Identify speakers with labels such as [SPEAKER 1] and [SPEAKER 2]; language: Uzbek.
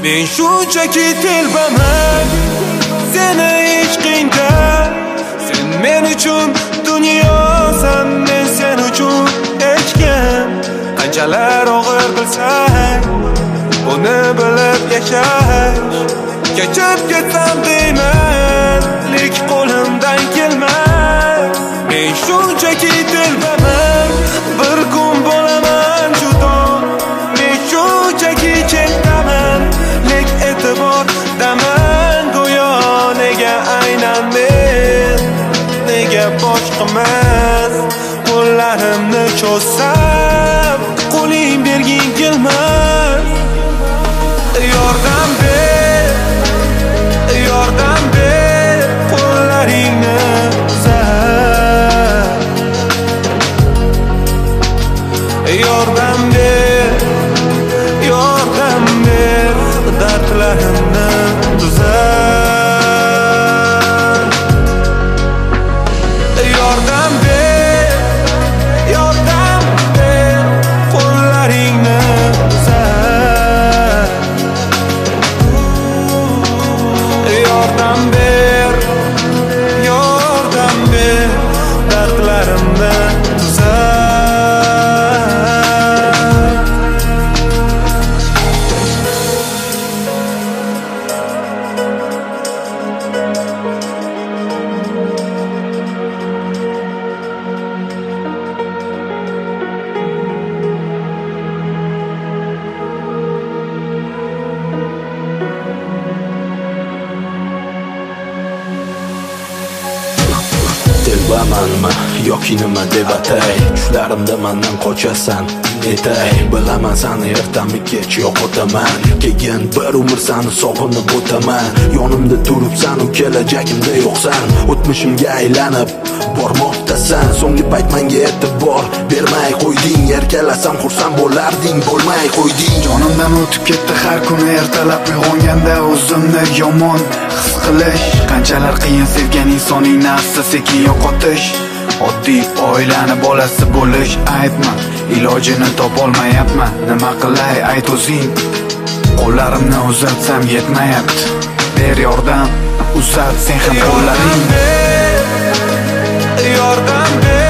[SPEAKER 1] Men shunchaki telbaman seni ishqingda. Sen men uchun dunyosan, men sen uchun hech kim. Qanchalar og'ir bilsang, buni bilib yashash. Kechib ketsam deyman, lek qo'limdan kelmas. Men shunchaki telbaman, bir kun bo'laman judo. Men shunchaki chekdaman, lek e'tibordaman go'yo. Nega aynan men, nega boshqamas? Qo'llarimni cho'zsam, qo'ling berging kelmas. Yordam ber, yordam ber, qo'llaringni uzat. Yordam ber, yordam ber, dardlarimni tuzat. Yordam ber, yordam ber, qo'llaringni uzat. Yordam ber, yordam ber, dardlarimni tuzat.
[SPEAKER 2] Telbamanmi yoki nima deb atay, tushlarimda mendan qochasan etay. Bilaman sani ertami kech yo'qotaman, keyin bir umr sani sog'inib o'taman. Yonimda turibsan, u kelajagimda yo'qsan, o'tmishimga aylanib bormoqdasan. So'nggi payt menga e'tibor bermay qo'yding, erkalasam xursand bo'larding, bo'lmay qo'yding.
[SPEAKER 3] Jonimdan o'tib ketdi har kuni ertalab uyg'onganda o'zimni yomon his qilish. Qanchalar qiyin sevgan insoningni asta sekin yo'qotish. Oddiy oilani bolasi bo'lish aybmi? Ilojini topolmayapman, nima qilay ayt o'zing. Qo'llarimni uzatsam yetmayapti, ber yordam, uzat sen ham qo'llaringni.
[SPEAKER 1] Yordam ber,